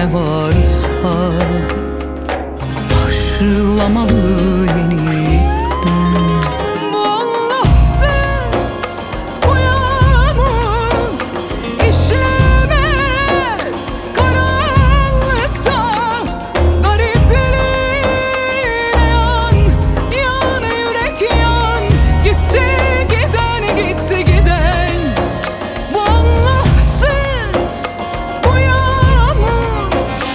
ne varsa başlamalı yeniden. Bu Allahsız bu yağmur işlemez karanlıkta. Garipliğine yan, yan yürek yan. Gitti giden, gitti giden. Bu Allahsız bu yağmur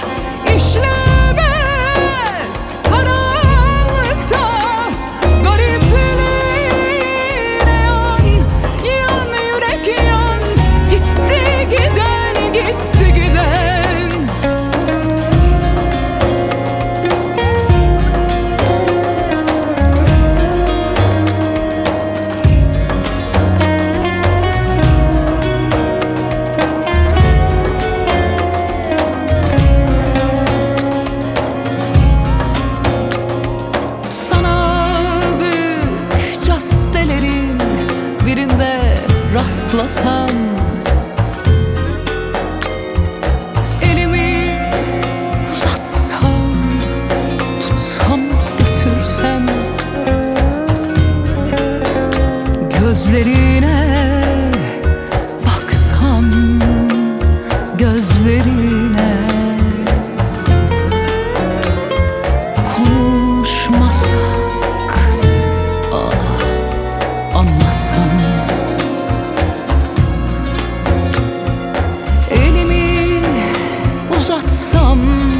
işlemez karanlıkta. Garipliğine yan, yan yürek yan. Gitti giden, gitti giden. Sana büyük caddelerin birinde rastlasam, elimi uzatsam, tutsam, götürsem, gözlerine baksam, gözlerine konuşmasak, anlasam, elimi uzatsam,